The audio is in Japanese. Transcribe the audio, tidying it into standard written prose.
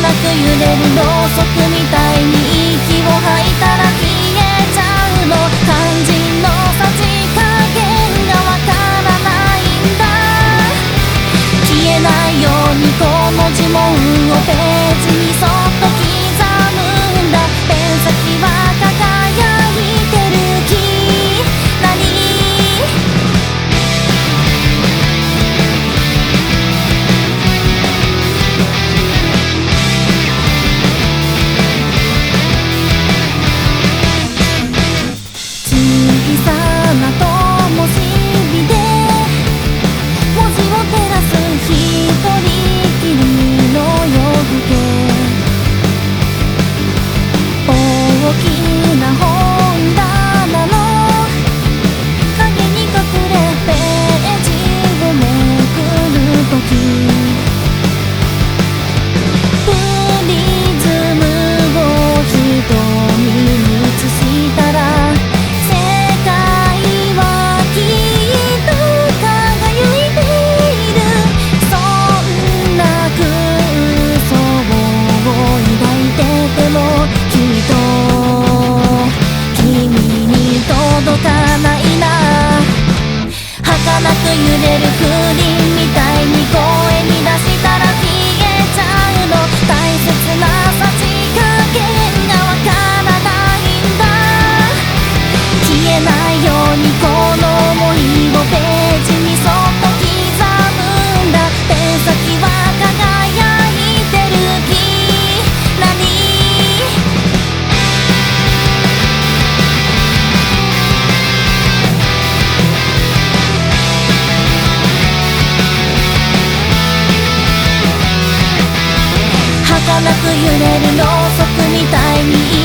儚く揺れるろうそくみたいに息を吐いたら消えちゃうの。肝心のさじ加減がわからないんだ。消えないようにこの呪文をページにそっと刻むんだ。ペン先は輝いてるき何小さな灯火で文字を照らす一人きりの夜更け。大きな本棚の影に隠れページをめくるとき、プリズムを瞳に映したら世界はきっと輝いている。そんな空想を抱いててもきっと君に届かないな。儚く揺れる風鈴みたいに声に出したら消えちゃうの。大切なさじ加減がわからないんだ。消えないようにこの想いをページにそっと刻むんだ。ペン先は輝いてるき何儚く揺れるろうそくみたいに